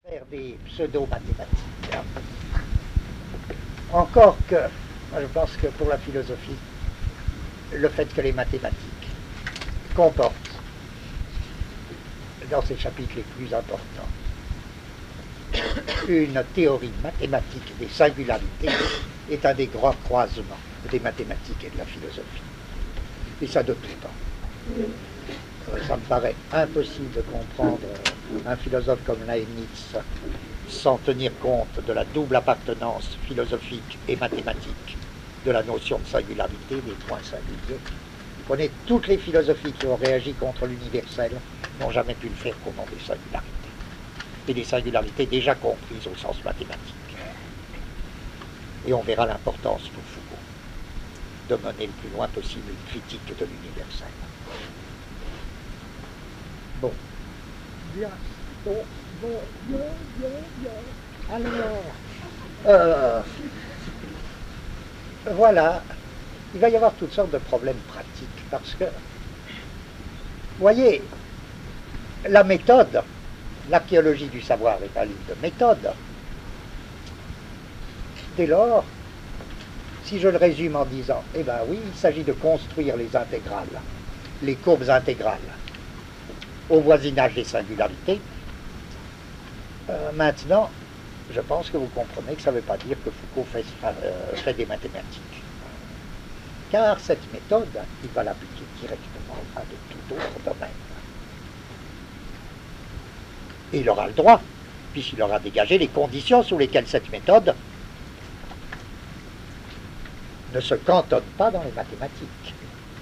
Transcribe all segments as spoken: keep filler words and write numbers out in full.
faire des pseudo-mathématiques. Encore que, moi je pense que pour la philosophie, le fait que les mathématiques comportent, dans ces chapitres les plus importants, une théorie mathématique des singularités est un des grands croisements des mathématiques et de la philosophie. Et ça de tout temps. Euh, ça me paraît impossible de comprendre un philosophe comme Leibniz sans tenir compte de la double appartenance philosophique et mathématique de la notion de singularité, des points singuliers. Vous prenez toutes les philosophies qui ont réagi contre l'universel n'ont jamais pu le faire qu'au nom des singularités. Et des singularités déjà comprises au sens mathématique. Et on verra l'importance pour Foucault de mener le plus loin possible une critique de l'universel. Bon. Bien. Bon, bon, bien, bien, bien. Alors, euh, voilà. Il va y avoir toutes sortes de problèmes pratiques parce que, vous voyez, la méthode, l'archéologie du savoir est un livre de méthode. Dès lors, si je le résume en disant, eh bien oui, il s'agit de construire les intégrales, les courbes intégrales, au voisinage des singularités, euh, maintenant, je pense que vous comprenez que ça ne veut pas dire que Foucault fait, euh, fait des mathématiques. Car cette méthode, il va l'appliquer directement à de tout autre domaine. Et il aura le droit, puisqu'il aura dégagé les conditions sous lesquelles cette méthode ne se cantonne pas dans les mathématiques.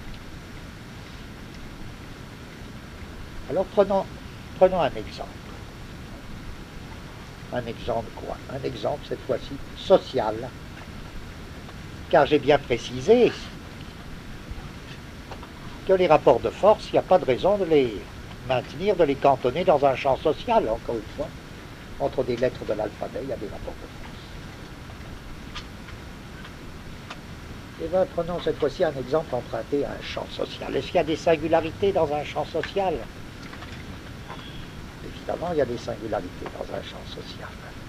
Alors prenons, prenons un exemple. Un exemple quoi? Un exemple, cette fois-ci, social. Car j'ai bien précisé que les rapports de force, il n'y a pas de raison de les maintenir, de les cantonner dans un champ social, encore une fois. Entre des lettres de l'alphabet, il y a des rapports de force. Et bien, prenons cette fois-ci un exemple emprunté à un champ social. Est-ce qu'il y a des singularités dans un champ social? Évidemment, il y a des singularités dans un champ social.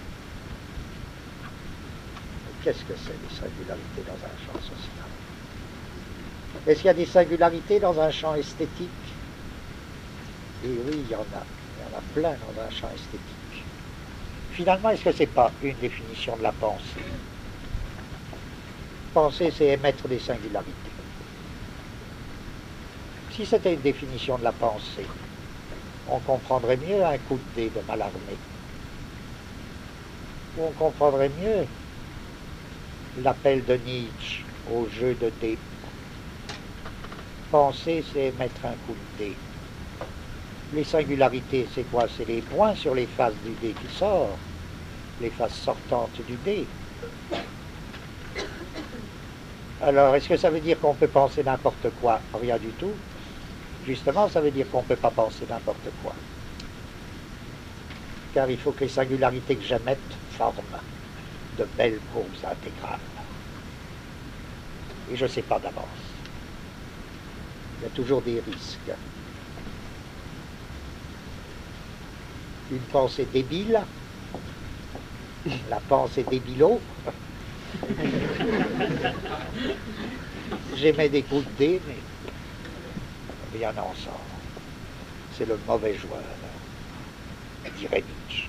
Mais qu'est-ce que c'est, des singularités dans un champ social? Est-ce qu'il y a des singularités dans un champ esthétique? Et oui, il y en a. Il y en a plein dans un champ esthétique. Finalement, est-ce que ce n'est pas une définition de la pensée? Penser, c'est émettre des singularités. Si c'était une définition de la pensée, on comprendrait mieux un coup de dé de Mallarmé. Ou on comprendrait mieux l'appel de Nietzsche au jeu de dés. Penser, c'est émettre un coup de dé. Les singularités, c'est quoi? C'est les points sur les faces du dé qui sortent, les faces sortantes du dé. Alors, est-ce que ça veut dire qu'on peut penser n'importe quoi? Rien du tout. Justement, ça veut dire qu'on ne peut pas penser n'importe quoi. Car il faut que les singularités que j'émette forment de belles courbes intégrales. Et je ne sais pas d'avance. Il y a toujours des risques. Une pensée débile, la pensée débilo. J'émets des coups de dé, mais rien n'en sort. C'est le mauvais joueur, dirait Nietzsche.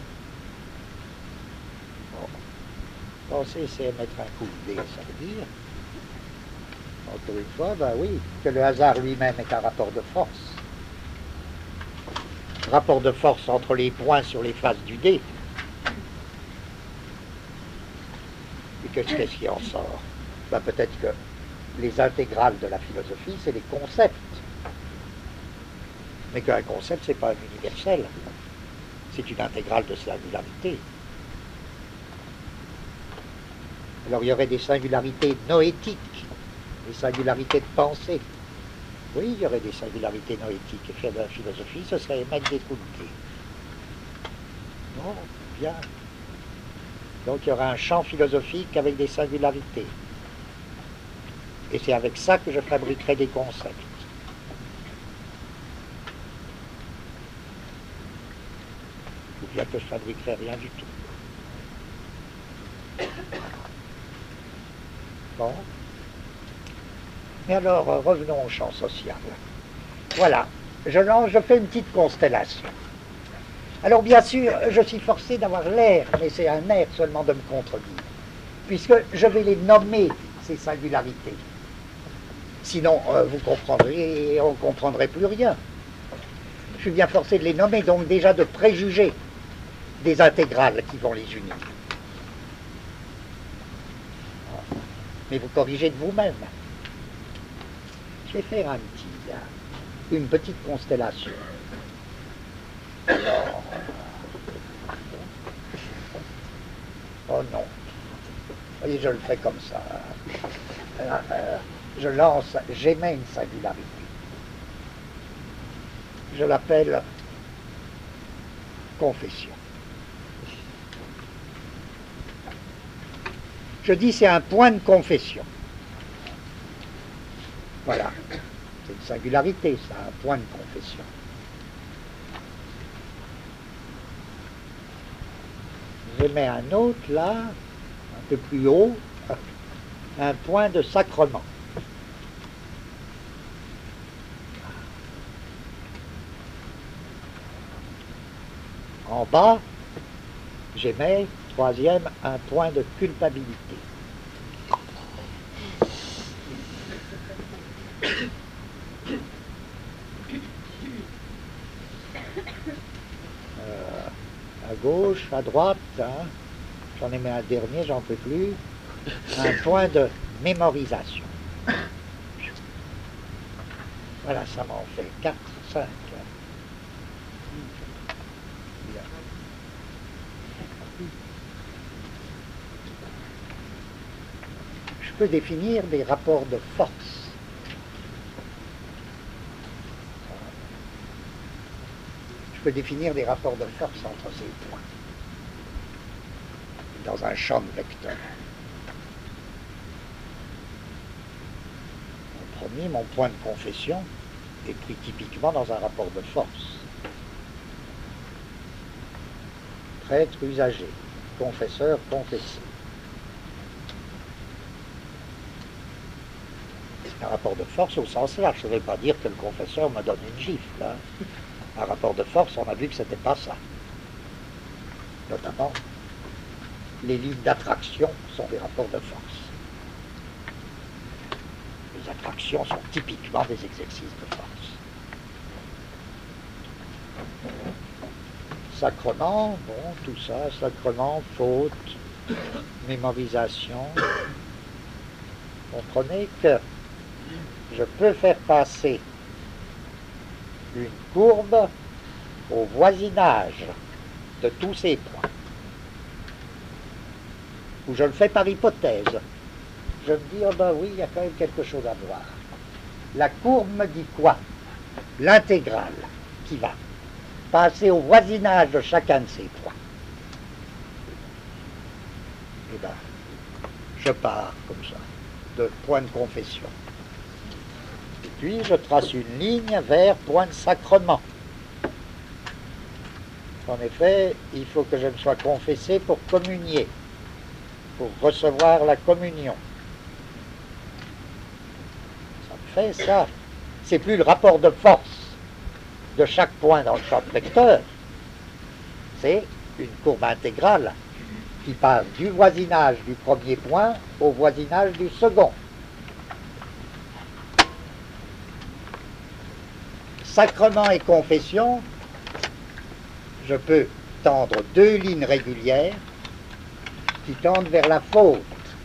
Bon. Penser, c'est émettre un coup de dé, ça veut dire, encore une fois, ben oui, que le hasard lui-même est un rapport de force. Rapport de force entre les points sur les faces du dé. Et qu'est-ce qui en sort? Ben peut-être que les intégrales de la philosophie, c'est les concepts. Mais qu'un concept, ce n'est pas un universel. C'est une intégrale de singularité. Alors il y aurait des singularités noétiques, des singularités de pensée. Oui, il y aurait des singularités noétiques. Et faire de la philosophie, ce serait émettre des coups de dé. Non, bien. Donc il y aura un champ philosophique avec des singularités. Et c'est avec ça que je fabriquerai des concepts. Vous bien que je fabriquerai rien du tout. Bon. Mais alors, euh, revenons au champ social. Voilà, je lance, je fais une petite constellation. Alors bien sûr, je suis forcé d'avoir l'air, mais c'est un air seulement de me contredire, puisque je vais les nommer, ces singularités. Sinon, euh, vous comprendrez, on ne comprendrait plus rien. Je suis bien forcé de les nommer, donc déjà de préjuger des intégrales qui vont les unir. Mais vous corrigez de vous-même. Je vais faire un petit, une petite constellation. Alors, oh non. Vous voyez, je le fais comme ça. Euh, euh, je lance, j'émets une singularité. Je l'appelle confession. Je dis c'est un point de confession. Voilà. C'est une singularité, ça, un point de confession. Je mets un autre là, un peu plus haut, un point de sacrement. En bas, j'émets, troisième, un point de culpabilité. Euh, à gauche, à droite, hein, j'en ai mis un dernier, j'en peux plus, un point de mémorisation. Voilà, ça m'en fait quatre, cinq. Je peux définir des rapports de force. Je peux définir des rapports de force entre ces points dans un champ de vecteurs. Mon premier, mon point de confession, est pris typiquement dans un rapport de force. Prêtre, usager, confesseur, confessé. Un rapport de force au sens large. Je ne vais pas dire que le confesseur me donne une gifle. Hein. Un rapport de force, on a vu que ce n'était pas ça. Notamment, les lignes d'attraction sont des rapports de force. Les attractions sont typiquement des exercices de force. Sacrement, bon, tout ça, sacrement, faute, mémorisation. Comprenez que je peux faire passer une courbe au voisinage de tous ces points. Ou je le fais par hypothèse. Je me dis, oh ben oui, il y a quand même quelque chose à voir. La courbe me dit quoi? L'intégrale qui va passer au voisinage de chacun de ces points. Et bien, je pars comme ça, de point de confession. Et puis, je trace une ligne vers point de sacrement. En effet, il faut que je me sois confessé pour communier, pour recevoir la communion. Ça me fait ça. C'est plus le rapport de force de chaque point dans le champ de vecteur. C'est une courbe intégrale qui passe du voisinage du premier point au voisinage du second. Sacrement et confession, je peux tendre deux lignes régulières qui tendent vers la faute.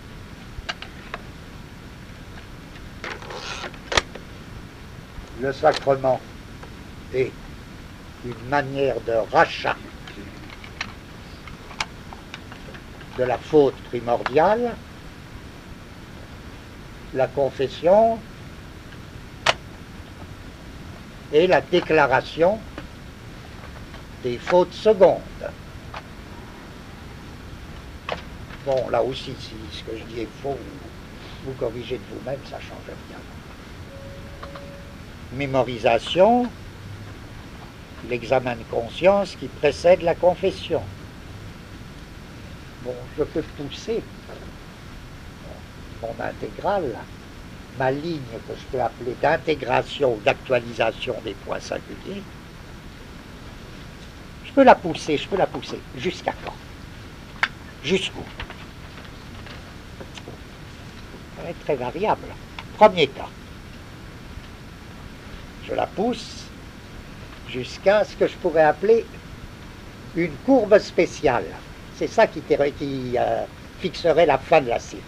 Le sacrement est une manière de rachat de la faute primordiale. La confession et la déclaration des fautes secondes. Bon, là aussi, si ce que je dis est faux, vous corrigez de vous-même, ça ne change rien. Mémorisation, l'examen de conscience qui précède la confession. Bon, je peux pousser mon intégrale, ma ligne que je peux appeler d'intégration ou d'actualisation des points singuliers. Je peux la pousser, je peux la pousser. Jusqu'à quand? Jusqu'où? Ça va être très variable. Premier cas. Je la pousse jusqu'à ce que je pourrais appeler une courbe spéciale. C'est ça qui, qui euh, fixerait la fin de la série.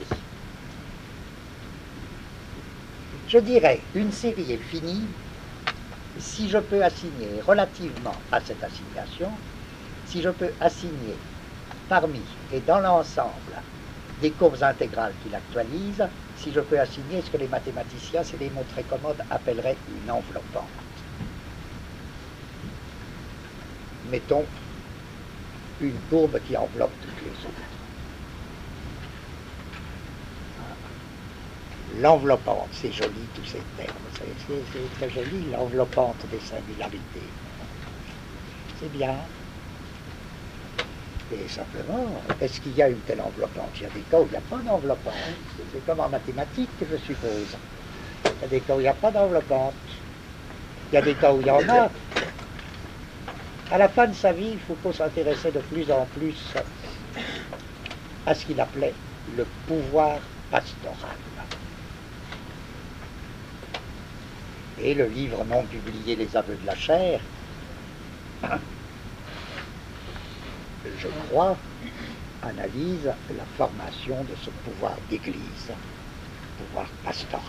Je dirais, une série est finie si je peux assigner relativement à cette assignation, si je peux assigner parmi et dans l'ensemble des courbes intégrales qui l'actualisent, si je peux assigner ce que les mathématiciens, c'est des mots très commodes, appelleraient une enveloppante. Mettons une courbe qui enveloppe toutes les autres. L'enveloppante, c'est joli tous ces termes, c'est très joli, l'enveloppante des singularités. C'est bien. Et simplement, est-ce qu'il y a une telle enveloppante? Il y a des cas où il n'y a pas d'enveloppante. C'est comme en mathématiques, je suppose. Il y a des cas où il n'y a pas d'enveloppante. Il y a des cas où il y en a. À la fin de sa vie, Foucault s'intéressait de plus en plus à ce qu'il appelait le pouvoir pastoral. Et le livre non publié, Les aveux de la chair, je crois, analyse la formation de ce pouvoir d'église, pouvoir pastoral.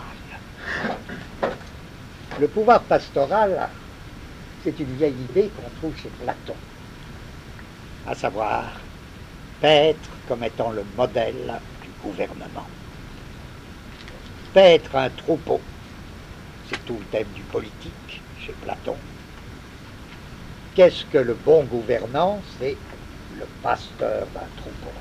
Le pouvoir pastoral, c'est une vieille idée qu'on trouve chez Platon, à savoir paître comme étant le modèle du gouvernement. Paître un troupeau, c'est tout le thème du politique chez Platon. Qu'est-ce que le bon gouvernant? C'est le pasteur d'un troupeau.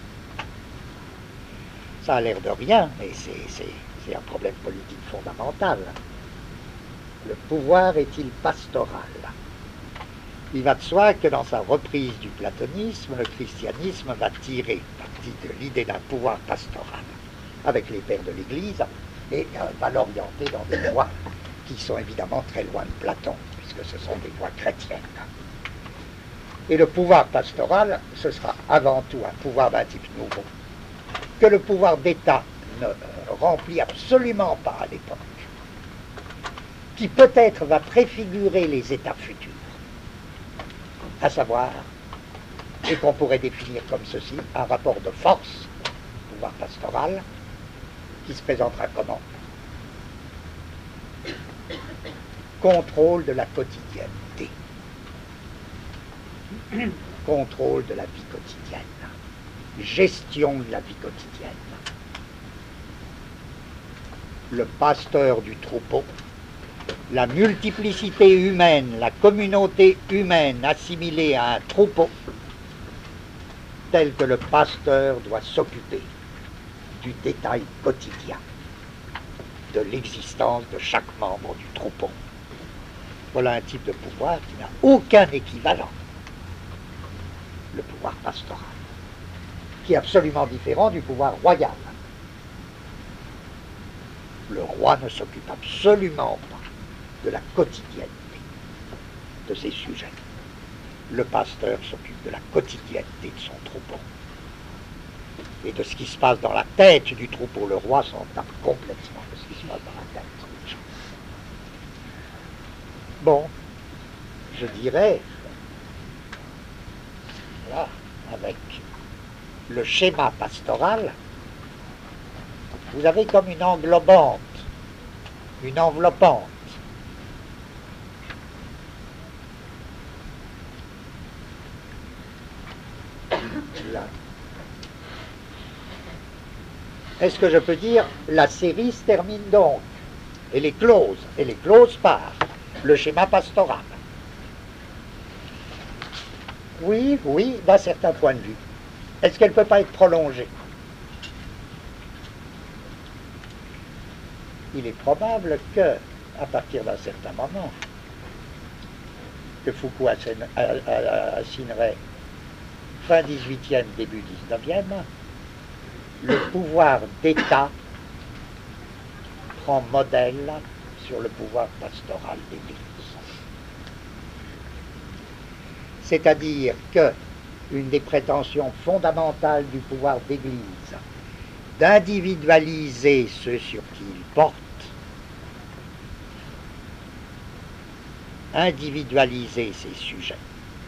Ça a l'air de rien, mais c'est un problème politique fondamental. Le pouvoir est-il pastoral? Il va de soi que dans sa reprise du platonisme, le christianisme va tirer parti de l'idée d'un pouvoir pastoral avec les pères de l'Église et euh, va l'orienter dans des voies qui sont évidemment très loin de Platon, puisque ce sont des voies chrétiennes. Et le pouvoir pastoral, ce sera avant tout un pouvoir d'un type nouveau, que le pouvoir d'État ne euh, remplit absolument pas à l'époque, qui peut-être va préfigurer les États futurs, à savoir, et qu'on pourrait définir comme ceci, un rapport de force, pouvoir pastoral, qui se présentera comment? Contrôle de la quotidienneté. Contrôle de la vie quotidienne. Gestion de la vie quotidienne. Le pasteur du troupeau, la multiplicité humaine, la communauté humaine assimilée à un troupeau, tel que le pasteur doit s'occuper du détail quotidien de l'existence de chaque membre du troupeau. Voilà un type de pouvoir qui n'a aucun équivalent, le pouvoir pastoral, qui est absolument différent du pouvoir royal. Le roi ne s'occupe absolument pas de la quotidienneté de ses sujets. Le pasteur s'occupe de la quotidienneté de son troupeau. Et de ce qui se passe dans la tête du troupeau, le roi s'en tape complètement de ce qui se passe dans la tête des gens. Bon, je dirais, là, avec le schéma pastoral, vous avez comme une englobante, une enveloppante. Là. Est-ce que je peux dire, la série se termine donc, elle est close, elle est close par le schéma pastoral? Oui, oui, d'un certain point de vue. Est-ce qu'elle ne peut pas être prolongée? Il est probable que, à partir d'un certain moment, que Foucault assignerait fin dix-huitième, début dix-neuvième, le pouvoir d'État prend modèle sur le pouvoir pastoral d'Église. C'est-à-dire que une des prétentions fondamentales du pouvoir d'Église, d'individualiser ceux sur qui il porte, individualiser ses sujets,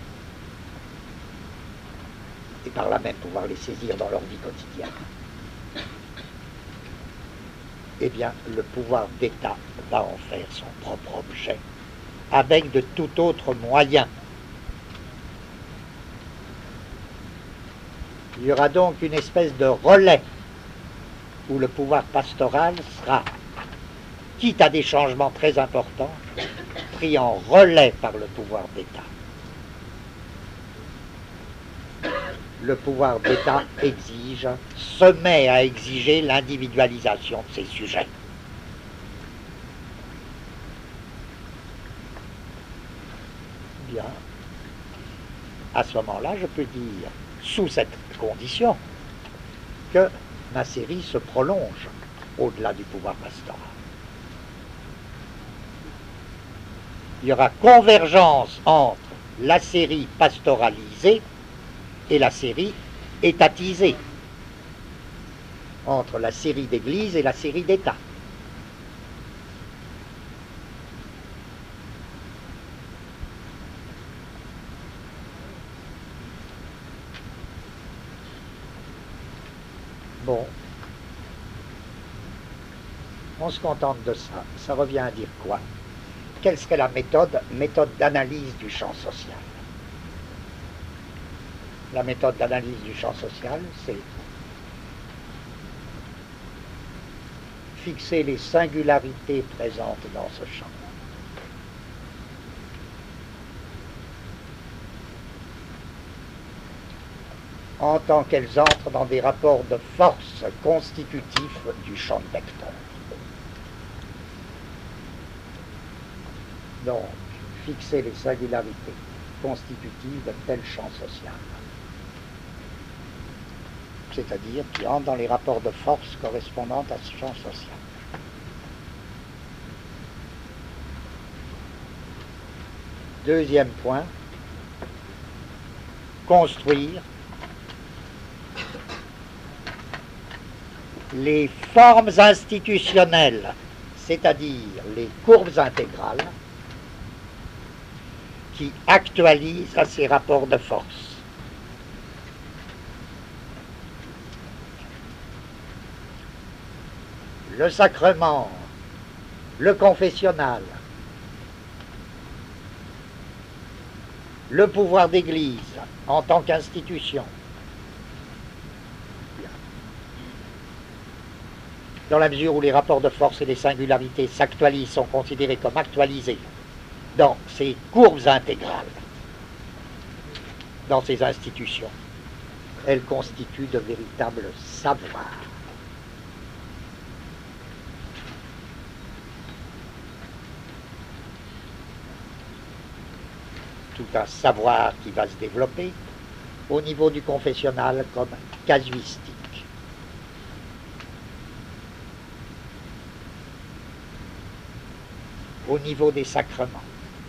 et par là même pouvoir les saisir dans leur vie quotidienne, eh bien, le pouvoir d'État va en faire son propre objet, avec de tout autre moyen. Il y aura donc une espèce de relais où le pouvoir pastoral sera, quitte à des changements très importants, pris en relais par le pouvoir d'État. Le pouvoir d'État exige, se met à exiger l'individualisation de ses sujets. Bien. À ce moment-là, je peux dire, sous cette condition, que ma série se prolonge au-delà du pouvoir pastoral. Il y aura convergence entre la série pastoralisée et la série étatisée, entre la série d'église et la série d'État. Bon, on se contente de ça. Ça revient à dire quoi? Quelle serait la méthode? Méthode d'analyse du champ social. La méthode d'analyse du champ social, c'est fixer les singularités présentes dans ce champ. En tant qu'elles entrent dans des rapports de force constitutifs du champ de vecteur. Donc, fixer les singularités constitutives de tel champ social. C'est-à-dire qui entrent dans les rapports de force correspondant à ce champ social. Deuxième point, construire les formes institutionnelles, c'est-à-dire les courbes intégrales, qui actualisent ces rapports de force. Le sacrement, le confessionnal, le pouvoir d'Église en tant qu'institution. Dans la mesure où les rapports de force et les singularités s'actualisent, sont considérés comme actualisés dans ces courbes intégrales, dans ces institutions, elles constituent de véritables savoirs. Tout un savoir qui va se développer au niveau du confessionnal comme casuistique. Au niveau des sacrements,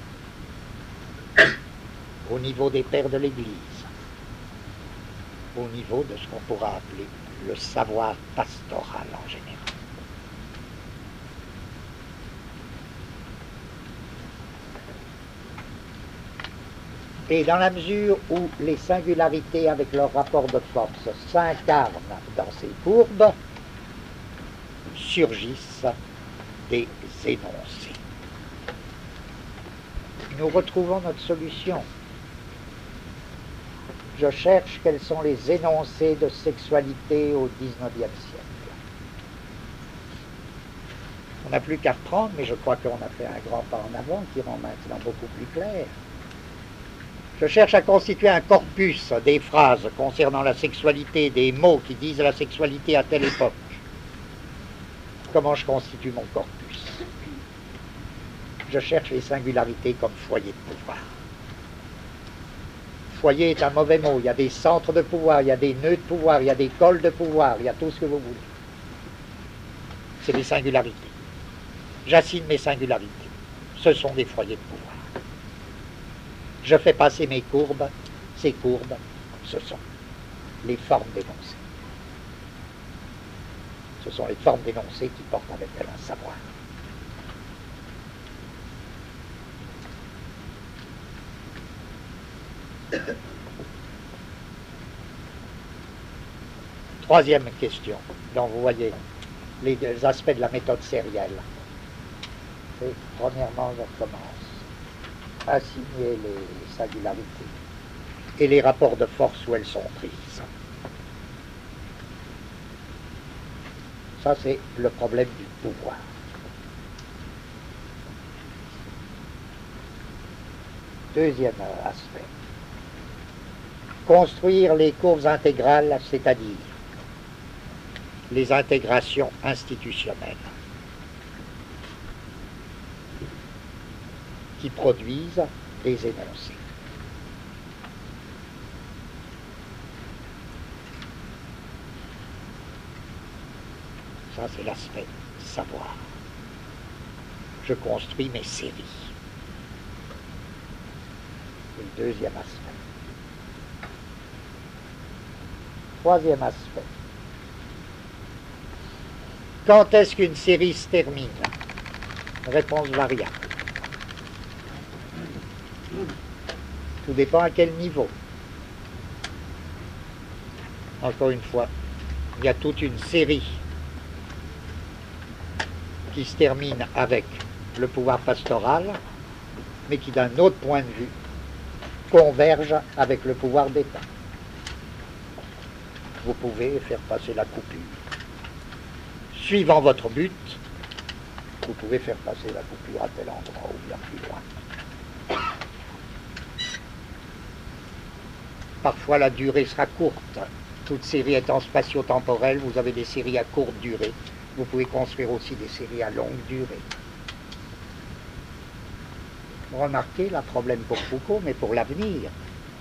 au niveau des pères de l'Église, au niveau de ce qu'on pourra appeler le savoir pastoral en général. Et dans la mesure où les singularités avec leur rapport de force s'incarnent dans ces courbes, surgissent des énoncés. Nous retrouvons notre solution. Je cherche quels sont les énoncés de sexualité au dix-neuvième siècle. On n'a plus qu'à reprendre, mais je crois qu'on a fait un grand pas en avant qui rend maintenant beaucoup plus clair. Je cherche à constituer un corpus des phrases concernant la sexualité, des mots qui disent la sexualité à telle époque. Comment je constitue mon corpus? Je cherche les singularités comme foyer de pouvoir. Foyer est un mauvais mot. Il y a des centres de pouvoir, il y a des nœuds de pouvoir, il y a des cols de pouvoir, il y a tout ce que vous voulez. C'est des singularités. J'assigne mes singularités. Ce sont des foyers de pouvoir. Je fais passer mes courbes. Ces courbes, ce sont les formes d'énoncés. Ce sont les formes d'énoncés qui portent avec elles un savoir. Troisième question, donc vous voyez les deux aspects de la méthode sérielle. Et premièrement, je commence à assigner les singularités et les rapports de force où elles sont prises. Ça, c'est le problème du pouvoir. Deuxième aspect. Construire les courbes intégrales, c'est-à-dire les intégrations institutionnelles qui produisent des énoncés. Ça, c'est l'aspect savoir. Je construis mes séries. C'est le deuxième aspect. Troisième aspect. Quand est-ce qu'une série se termine? Réponse variable. Tout dépend à quel niveau. Encore une fois, il y a toute une série qui se termine avec le pouvoir pastoral, mais qui d'un autre point de vue converge avec le pouvoir d'État. Vous pouvez faire passer la coupure. Suivant votre but, vous pouvez faire passer la coupure à tel endroit ou bien plus loin. Parfois la durée sera courte. Toute série étant spatio-temporelle, vous avez des séries à courte durée. Vous pouvez construire aussi des séries à longue durée. Remarquez, là, problème pour Foucault, mais pour l'avenir.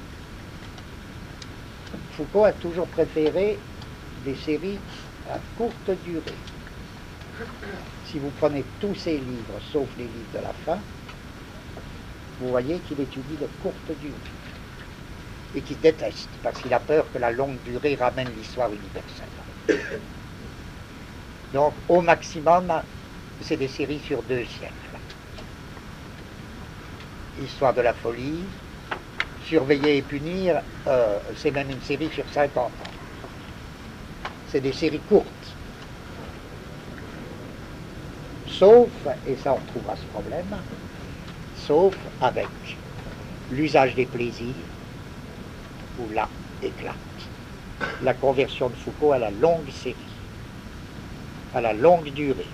Foucault a toujours préféré des séries à courte durée. Si vous prenez tous ses livres, sauf les livres de la fin, vous voyez qu'il étudie de courte durée. Et qu'il déteste, parce qu'il a peur que la longue durée ramène l'histoire universelle. Donc, au maximum, c'est des séries sur deux siècles. Histoire de la folie, Surveiller et punir, euh, c'est même une série sur cinquante ans. C'est des séries courtes. Sauf, et ça on trouvera ce problème, sauf avec l'usage des plaisirs, où là éclate la conversion de Foucault à la longue série, à la longue durée.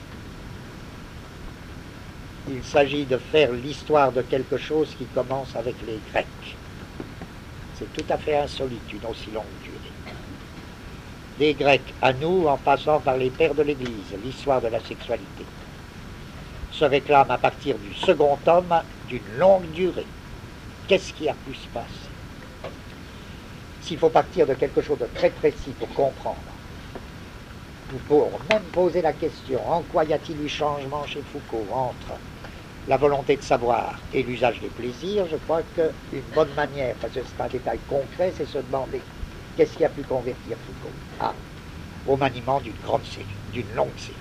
Il s'agit de faire l'histoire de quelque chose qui commence avec les Grecs. C'est tout à fait insolite, une aussi longue durée. Des Grecs à nous, en passant par les pères de l'Église, l'histoire de la sexualité se réclame à partir du second tome d'une longue durée. Qu'est-ce qui a pu se passer? S'il faut partir de quelque chose de très précis pour comprendre, nous pouvons même poser la question, en quoi y a-t-il eu changement chez Foucault entre la volonté de savoir et l'usage des plaisirs? Je crois qu'une bonne manière, parce que c'est un détail concret, c'est se demander qu'est-ce qui a pu convertir Foucault à, au maniement d'une grande série, d'une longue série.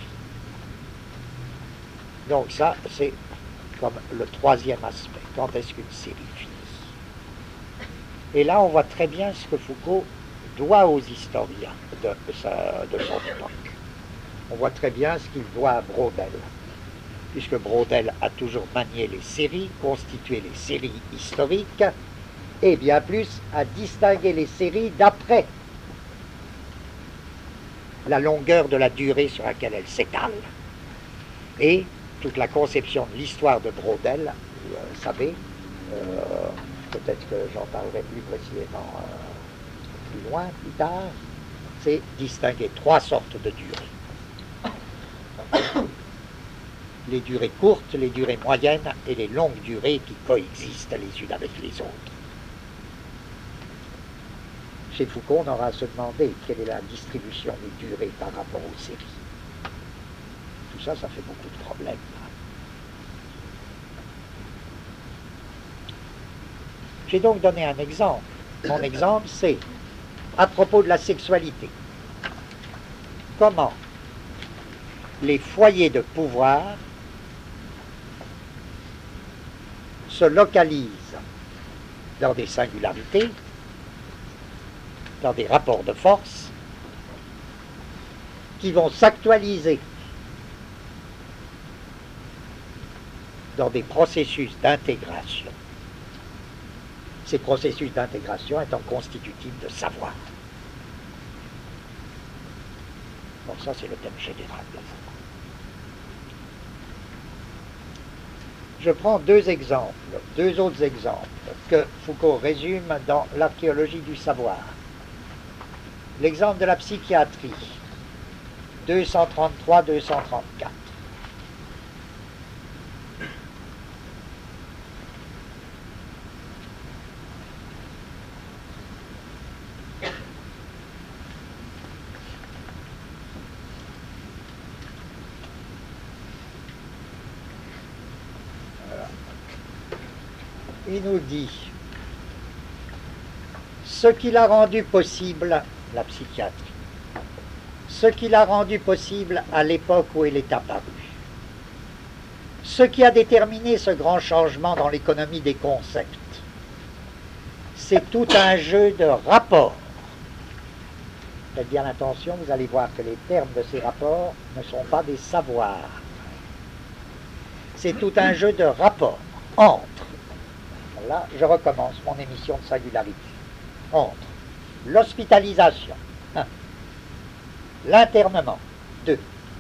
Donc ça, c'est comme le troisième aspect. Quand est-ce qu'une série finit? Et là, on voit très bien ce que Foucault doit aux historiens de, sa, de son époque. On voit très bien ce qu'il doit à Braudel, puisque Braudel a toujours manié les séries, constitué les séries historiques, et bien plus à distinguer les séries d'après la longueur de la durée sur laquelle elles s'étalent. Et toute la conception de l'histoire de Braudel, vous euh, savez, euh, peut-être que j'en parlerai plus précisément euh, plus loin, plus tard, c'est distinguer trois sortes de durées. Les durées courtes, les durées moyennes et les longues durées qui coexistent les unes avec les autres. Chez Foucault, on aura à se demander quelle est la distribution des durées par rapport aux séries. Tout ça, ça fait beaucoup de problèmes. J'ai donc donné un exemple. Mon exemple, c'est à propos de la sexualité. Comment les foyers de pouvoir se localisent dans des singularités, dans des rapports de force, qui vont s'actualiser dans des processus d'intégration. Ces processus d'intégration étant constitutifs de savoir. Bon, ça c'est le thème général de Foucault. Je prends deux exemples, deux autres exemples que Foucault résume dans l'archéologie du savoir. L'exemple de la psychiatrie, deux cent trente-trois deux cent trente-quatre. Il nous dit ce qui l'a rendu possible, la psychiatrie, ce qui l'a rendu possible à l'époque où elle est apparue, ce qui a déterminé ce grand changement dans l'économie des concepts, c'est tout un jeu de rapports. Faites bien attention, vous allez voir que les termes de ces rapports ne sont pas des savoirs. C'est tout un jeu de rapports entre, là je recommence mon émission de singularité, entre l'hospitalisation, un, l'internement, deux,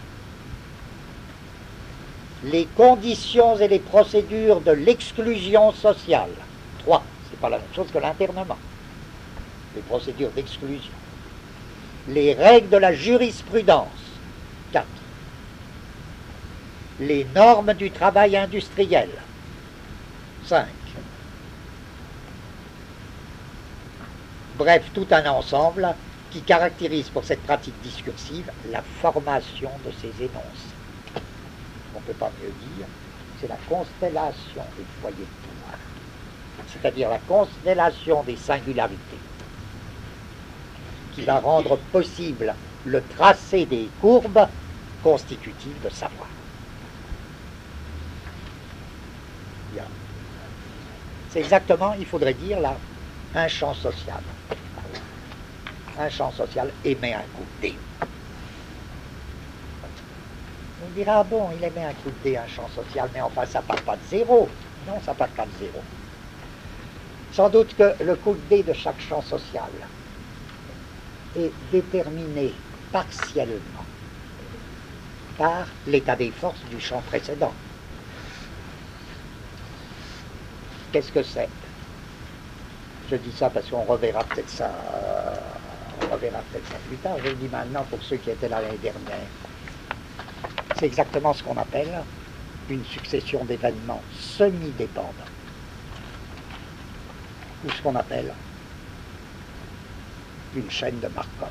les conditions et les procédures de l'exclusion sociale, trois, c'est pas la même chose que l'internement, les procédures d'exclusion, les règles de la jurisprudence, quatre, les normes du travail industriel, cinq, bref, tout un ensemble qui caractérise pour cette pratique discursive la formation de ces énoncés. On ne peut pas mieux dire, c'est la constellation des foyers de pouvoir, c'est-à-dire la constellation des singularités, qui va rendre possible le tracé des courbes constitutives de savoir. Bien. C'est exactement, il faudrait dire là, un champ social. Un champ social émet un coup de dé. On dira, ah bon, il émet un coup de dé, un champ social, mais enfin, ça ne part pas de zéro. Non, ça ne part pas de zéro. Sans doute que le coup de dé de chaque champ social est déterminé partiellement par l'état des forces du champ précédent. Qu'est-ce que c'est? Je dis ça parce qu'on reverra peut-être ça, euh, on reverra peut-être ça plus tard. Je le dis maintenant pour ceux qui étaient là l'année dernière. C'est exactement ce qu'on appelle une succession d'événements semi-dépendants, ou ce qu'on appelle une chaîne de Markov.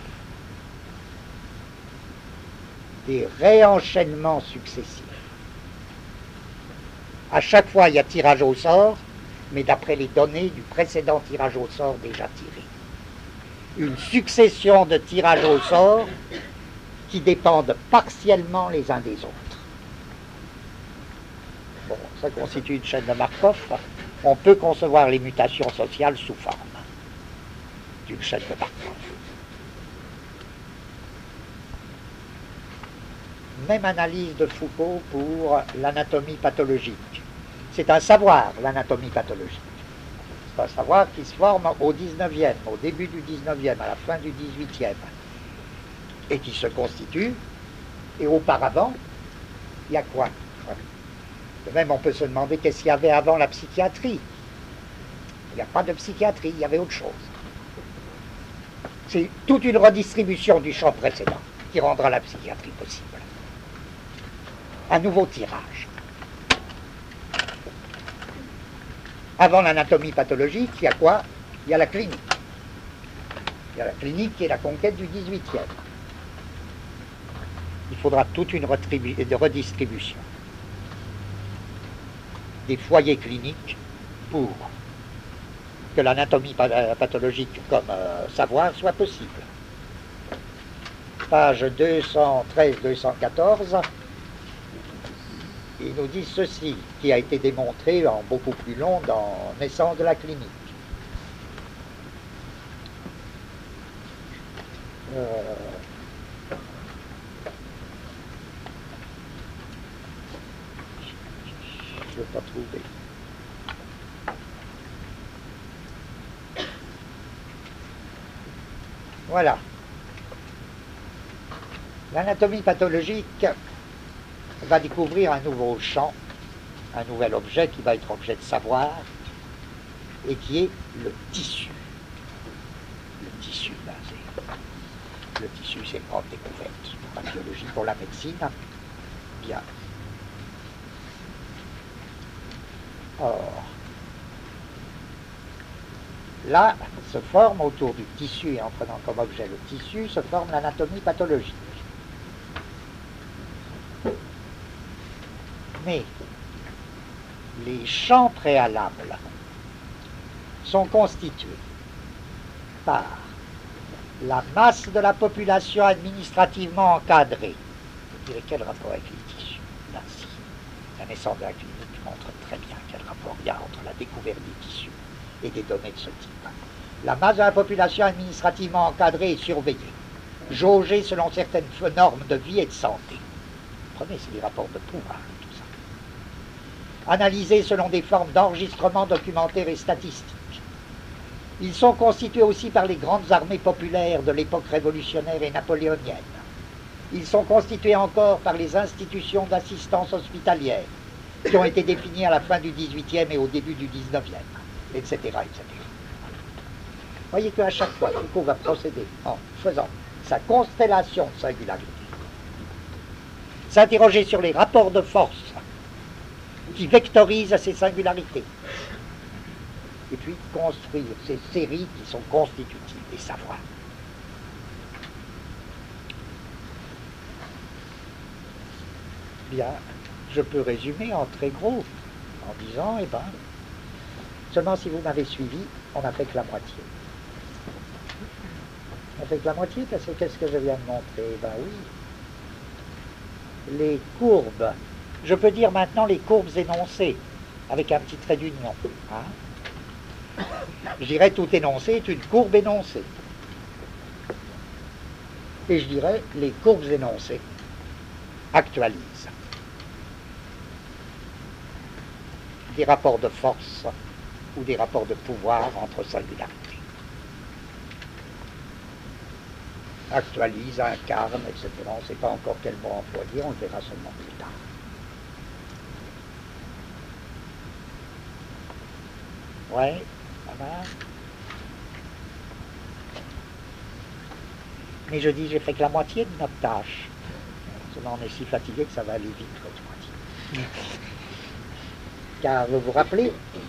Des réenchaînements successifs. À chaque fois, il y a tirage au sort, mais d'après les données du précédent tirage au sort déjà tiré. Une succession de tirages au sort qui dépendent partiellement les uns des autres. Bon, ça constitue une chaîne de Markov. On peut concevoir les mutations sociales sous forme d'une chaîne de Markov. Même analyse de Foucault pour l'anatomie pathologique. C'est un savoir, l'anatomie pathologique. C'est un savoir qui se forme au dix-neuvième, au début du dix-neuvième, à la fin du dix-huitième, et qui se constitue, et auparavant, il y a quoi? De même, on peut se demander qu'est-ce qu'il y avait avant la psychiatrie. Il n'y a pas de psychiatrie, il y avait autre chose. C'est toute une redistribution du champ précédent qui rendra la psychiatrie possible. Un nouveau tirage. Avant l'anatomie pathologique, il y a quoi? Il y a la clinique. Il y a la clinique qui est la conquête du dix-huitième. Il faudra toute une redistribution des foyers cliniques pour que l'anatomie pathologique comme euh, savoir soit possible. Page deux cent treize deux cent quatorze, ils nous disent ceci, qui a été démontré en beaucoup plus long dans Naissance de la clinique. Euh, je ne vais pas trouver. Voilà. L'anatomie pathologique va découvrir un nouveau champ, un nouvel objet qui va être objet de savoir, et qui est le tissu. Le tissu, là, c'est... Le tissu, c'est une grande découverte pour la biologie, pour la médecine. Bien. Or, là, se forme autour du tissu, et en prenant comme objet le tissu, se forme l'anatomie pathologique. Mais les champs préalables sont constitués par la masse de la population administrativement encadrée. Vous direz, quel rapport avec les tissus? Là, si. La naissance de la clinique montre très bien quel rapport il y a entre la découverte des tissus et des données de ce type. La masse de la population administrativement encadrée et surveillée, jaugée selon certaines normes de vie et de santé. Prenez, c'est des rapports de pouvoir, tout ça. Analysés selon des formes d'enregistrement documentaire et statistique. Ils sont constitués aussi par les grandes armées populaires de l'époque révolutionnaire et napoléonienne. Ils sont constitués encore par les institutions d'assistance hospitalière, qui ont été définies à la fin du dix-huitième et au début du dix-neuvième, et cetera, et cetera. Vous voyez qu'à chaque fois, Foucault va procéder en faisant sa constellation de singularité, s'interroger sur les rapports de force qui vectorisent ces singularités, et puis construire ces séries qui sont constitutives des savoirs. Bien, je peux résumer en très gros, en disant, eh ben, seulement si vous m'avez suivi, on n'a fait que la moitié. On fait que la moitié parce que qu'est-ce que je viens de montrer? Eh ben oui, les courbes, je peux dire maintenant les courbes énoncées, avec un petit trait d'union. Hein? Je dirais tout énoncé est une courbe énoncée. Et je dirais les courbes énoncées actualisent des rapports de force ou des rapports de pouvoir entre singularités. Actualise, incarne, et cetera. On ne sait pas encore quel mot employer, on le verra seulement plus tard. Ouais, ça va. Mais je dis, j'ai fait que la moitié de notre tâche. Seulement on est si fatigué que ça va aller vite, l'autre moitié. Car vous vous rappelez,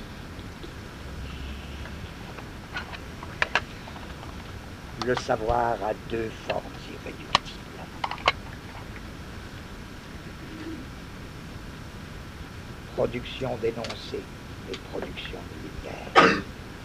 le savoir a deux formes irréductibles. Production d'énoncés et production de lumière.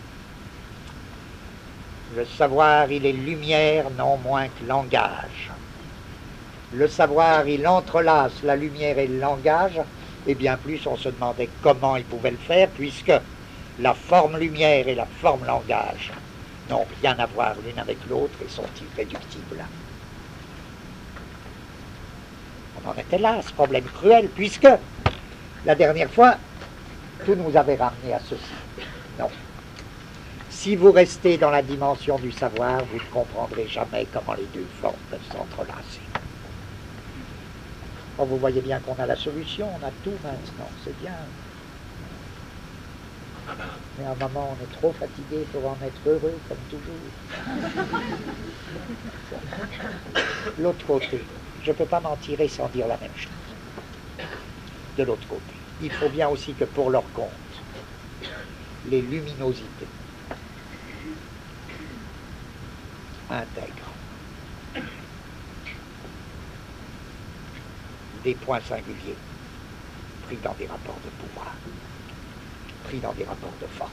Le savoir, il est lumière, non moins que langage. Le savoir, il entrelace la lumière et le langage, et bien plus, on se demandait comment il pouvait le faire, puisque la forme lumière et la forme langage n'ont rien à voir l'une avec l'autre et sont irréductibles. On en était là, ce problème cruel, puisque la dernière fois, tout nous avait ramené à ceci. Non. Si vous restez dans la dimension du savoir, vous ne comprendrez jamais comment les deux formes peuvent s'entrelacer. Bon, vous voyez bien qu'on a la solution, on a tout maintenant, c'est bien. Mais à un moment, on est trop fatigué pour en être heureux, comme toujours. L'autre côté, je ne peux pas m'en tirer sans dire la même chose. De l'autre côté, il faut bien aussi que pour leur compte, les luminosités intègre des points singuliers pris dans des rapports de pouvoir, pris dans des rapports de force.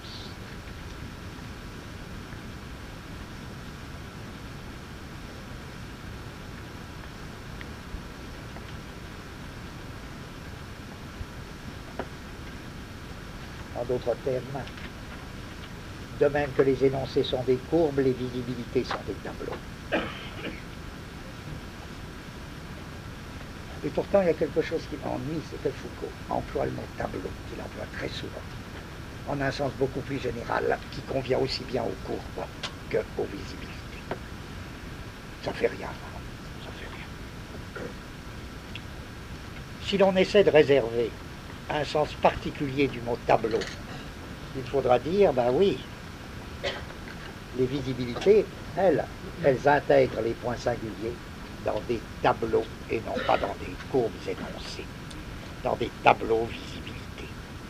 En d'autres termes, de même que les énoncés sont des courbes, les visibilités sont des tableaux. Et pourtant, il y a quelque chose qui m'ennuie, c'est que Foucault emploie le mot tableau, qu'il emploie très souvent, en un sens beaucoup plus général, qui convient aussi bien aux courbes qu'aux visibilités. Ça fait rien, ça fait rien. Si l'on essaie de réserver un sens particulier du mot tableau, il faudra dire, ben oui, les visibilités, elles, elles intègrent les points singuliers dans des tableaux et non pas dans des courbes énoncées, dans des tableaux visibilités.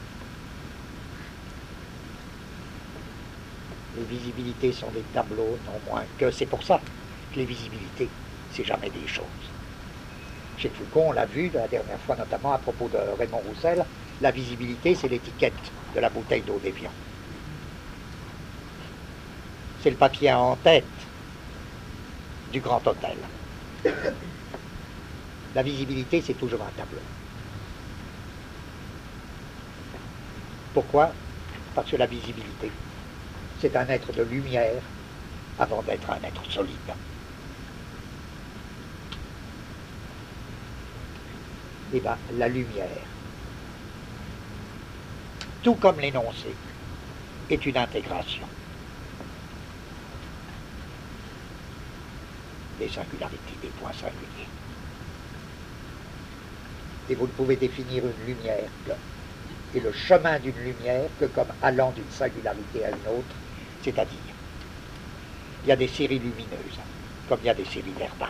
Les visibilités sont des tableaux, non moins que, c'est pour ça que les visibilités, c'est jamais des choses. Chez Foucault, on l'a vu la dernière fois, notamment à propos de Raymond Roussel, la visibilité, c'est l'étiquette de la bouteille d'eau d'Évian. C'est le papier en tête du Grand Hôtel. La visibilité, c'est toujours un tableau. Pourquoi? Parce que la visibilité, c'est un être de lumière avant d'être un être solide. Eh bien, la lumière, tout comme l'énoncé, est une intégration des singularités, des points singuliers. Et vous ne pouvez définir une lumière que, et le chemin d'une lumière que comme allant d'une singularité à une autre, c'est-à-dire, il y a des séries lumineuses, comme il y a des séries verbales.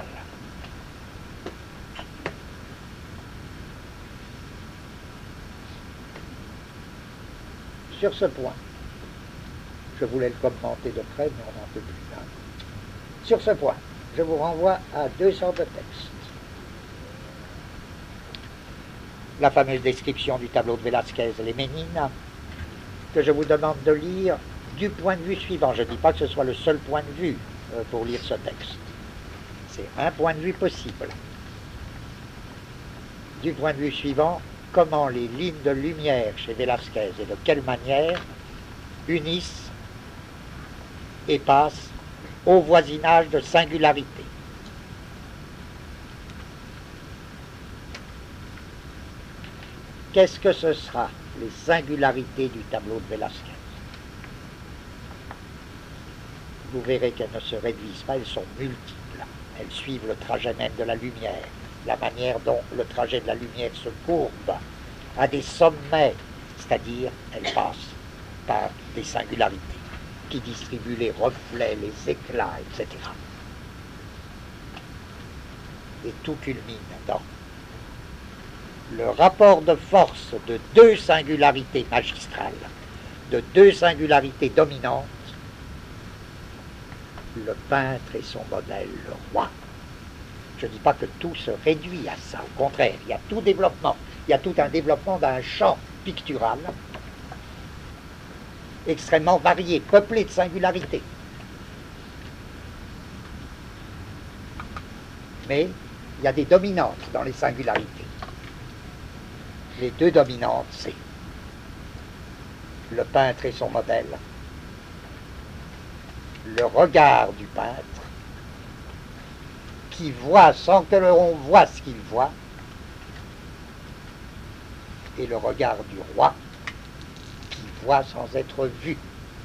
Sur ce point, je voulais le commenter de près, mais on n'en peut plus. Hein. Sur ce point, je vous renvoie à deux sortes de textes. La fameuse description du tableau de Velázquez, les Ménines, que je vous demande de lire du point de vue suivant. Je ne dis pas que ce soit le seul point de vue euh, pour lire ce texte. C'est un point de vue possible. Du point de vue suivant, comment les lignes de lumière chez Velázquez et de quelle manière unissent et passent au voisinage de singularité. Qu'est-ce que ce sera, les singularités du tableau de Velázquez? Vous verrez qu'elles ne se réduisent pas, elles sont multiples. Elles suivent le trajet même de la lumière, la manière dont le trajet de la lumière se courbe à des sommets, c'est-à-dire elles passent par des singularités qui distribuent les reflets, les éclats, et cetera. Et tout culmine dans le rapport de force de deux singularités magistrales, de deux singularités dominantes, le peintre et son modèle, le roi. Je ne dis pas que tout se réduit à ça, au contraire, il y a tout développement, il y a tout un développement d'un champ pictural extrêmement varié, peuplé de singularités. Mais il y a des dominantes dans les singularités. Les deux dominantes, c'est le peintre et son modèle, le regard du peintre, qui voit sans que l'on voit ce qu'il voit, et le regard du roi, qui voit sans être vu.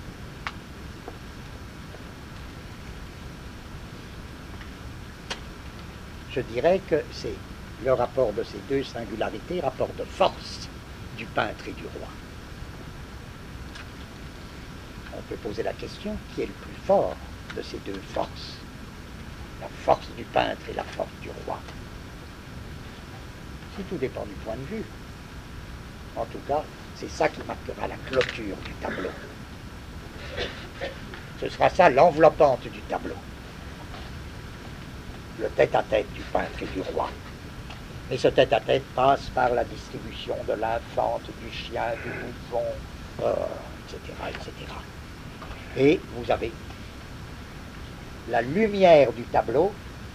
Je dirais que c'est le rapport de ces deux singularités, rapport de force du peintre et du roi. On peut poser la question, qui est le plus fort de ces deux forces? La force du peintre et la force du roi. Si tout dépend du point de vue. En tout cas, c'est ça qui marquera la clôture du tableau. Ce sera ça l'enveloppante du tableau. le tête-à-tête du peintre et du roi. Mais ce tête-à-tête passe par la distribution de l'infante, du chien, du mouflon, euh, et cetera, et cetera. Et vous avez la lumière du tableau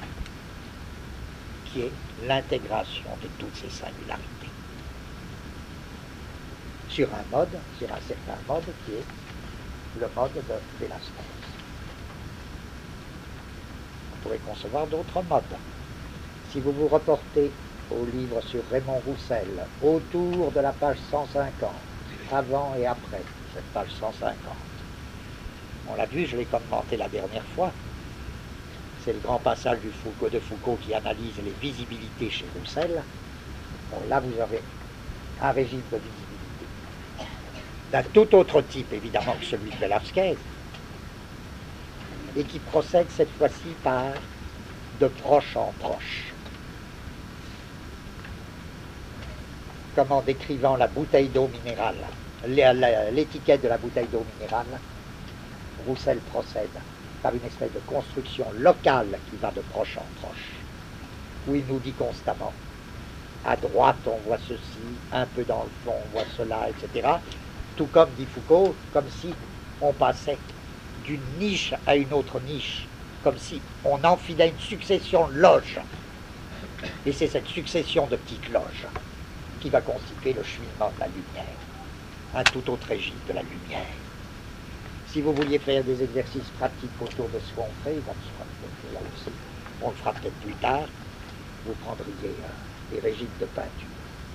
qui est l'intégration de toutes ces singularités sur un mode, sur un certain mode qui est le mode de Velasquez. On pourrait concevoir d'autres modes. Si vous vous reportez au livre sur Raymond Roussel, autour de la page cent cinquante, avant et après cette page cent cinquante, on l'a vu, je l'ai commenté la dernière fois, c'est le grand passage du Foucault, de Foucault qui analyse les visibilités chez Roussel. Bon, là, vous avez un régime de visibilité d'un tout autre type, évidemment, que celui de Velasquez, et qui procède cette fois-ci par de proche en proche. Comme en décrivant la bouteille d'eau minérale, l'étiquette de la bouteille d'eau minérale, Roussel procède par une espèce de construction locale qui va de proche en proche, où il nous dit constamment, à droite on voit ceci, un peu dans le fond on voit cela, et cetera. Tout comme dit Foucault, comme si on passait d'une niche à une autre niche, comme si on enfilait une succession de loges. Et c'est cette succession de petites loges qui va constituer le cheminement de la lumière, un tout autre régime de la lumière. Si vous vouliez faire des exercices pratiques autour de ce qu'on fait, là aussi, on le fera peut-être plus tard, vous prendriez euh, des régimes de peinture.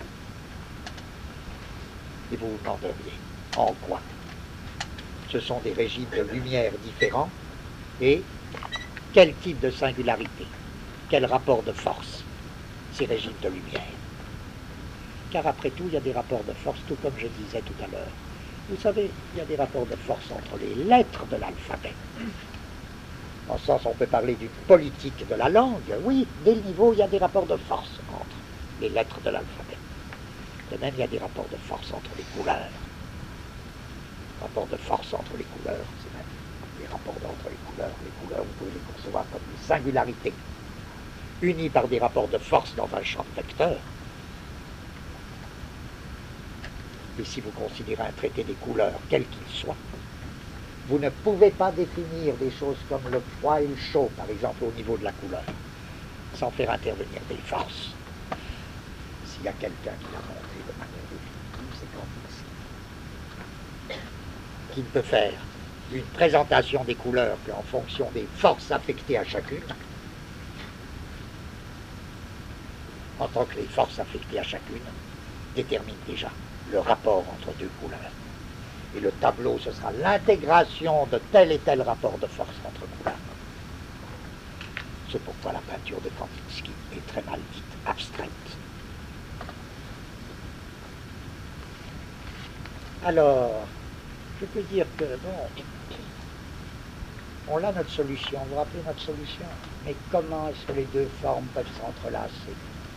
Et vous vous demanderiez, en quoi ce sont des régimes de lumière différents et quel type de singularité, quel rapport de force ces régimes de lumière. Car après tout, il y a des rapports de force, tout comme je disais tout à l'heure. Vous savez, il y a des rapports de force entre les lettres de l'alphabet. En ce sens, on peut parler d'une politique de la langue. Oui, dès le niveau, il y a des rapports de force entre les lettres de l'alphabet. De même, il y a des rapports de force entre les couleurs. Rapports de force entre les couleurs, c'est même des rapports entre les couleurs. Les couleurs, vous pouvez les concevoir comme une singularité, unies par des rapports de force dans un champ vecteur. Et si vous considérez un traité des couleurs, quel qu'il soit, vous ne pouvez pas définir des choses comme le froid et le chaud, par exemple, au niveau de la couleur, sans faire intervenir des forces. S'il y a quelqu'un qui l'a montré de manière définitive, c'est Kandinsky, qui ne peut faire une présentation des couleurs qu'en fonction des forces affectées à chacune, en tant que les forces affectées à chacune déterminent déjà le rapport entre deux couleurs. Et le tableau, ce sera l'intégration de tel et tel rapport de force entre couleurs. C'est pourquoi la peinture de Kandinsky est très mal dite abstraite. Alors, je peux dire que, bon, on a notre solution, vous vous rappelez notre solution, mais comment est-ce que les deux formes peuvent s'entrelacer?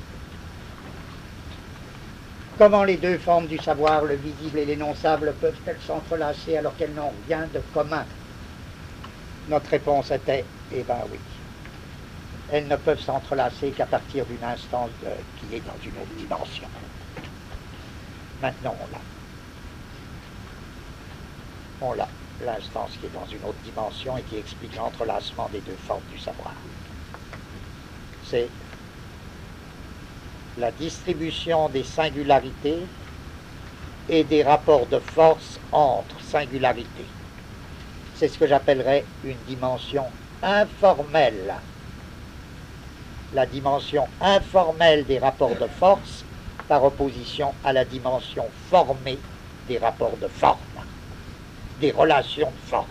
Comment les deux formes du savoir, le visible et l'énonçable, peuvent-elles s'entrelacer alors qu'elles n'ont rien de commun? Notre réponse était, eh bien oui. Elles ne peuvent s'entrelacer qu'à partir d'une instance de, qui est dans une autre dimension. Maintenant, on l'a. On l'a, l'instance qui est dans une autre dimension et qui explique l'entrelacement des deux formes du savoir. C'est la distribution des singularités et des rapports de force entre singularités. C'est ce que j'appellerais une dimension informelle. La dimension informelle des rapports de force par opposition à la dimension formée des rapports de forme, des relations de forme.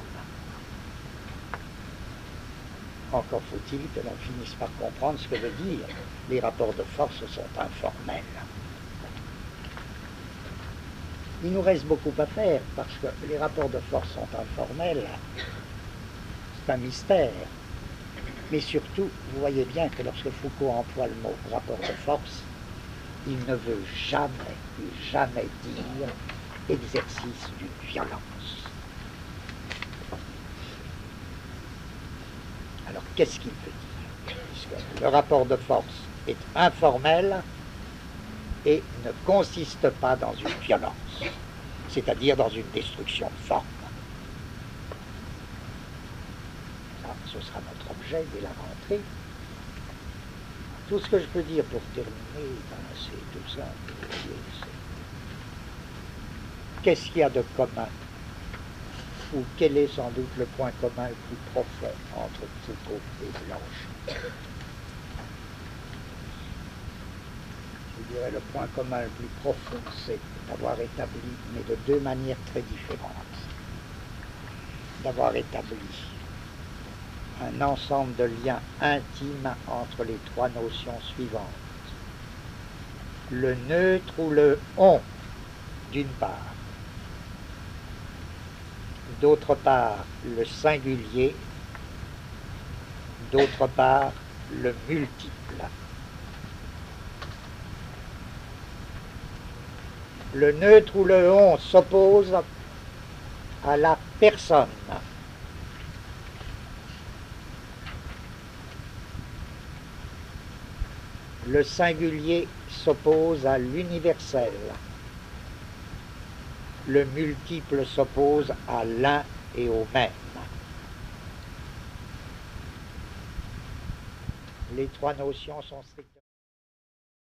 Encore faut-il que l'on finisse par comprendre ce que veut dire les rapports de force sont informels. Il nous reste beaucoup à faire parce que les rapports de force sont informels. C'est un mystère. Mais surtout, vous voyez bien que lorsque Foucault emploie le mot rapport de force, il ne veut jamais, jamais dire exercice d'une violence. Alors, qu'est-ce qu'il veut dire? puisque le rapport de force est informel et ne consiste pas dans une violence, c'est-à-dire dans une destruction de forme. Ça, ce sera notre objet dès la rentrée. Tout ce que je peux dire pour terminer, ben, c'est tout ça. Qu'est-ce qu'il y a de commun, ou quel est sans doute le point commun le plus profond entre Foucault et Blanche? Je dirais le point commun le plus profond, c'est d'avoir établi, mais de deux manières très différentes, d'avoir établi un ensemble de liens intimes entre les trois notions suivantes. Le neutre ou le on, d'une part. D'autre part, le singulier. D'autre part, le multiple. Le neutre ou le on s'oppose à la personne. Le singulier s'oppose à l'universel. Le multiple s'oppose à l'un et au même. Les trois notions sont strictement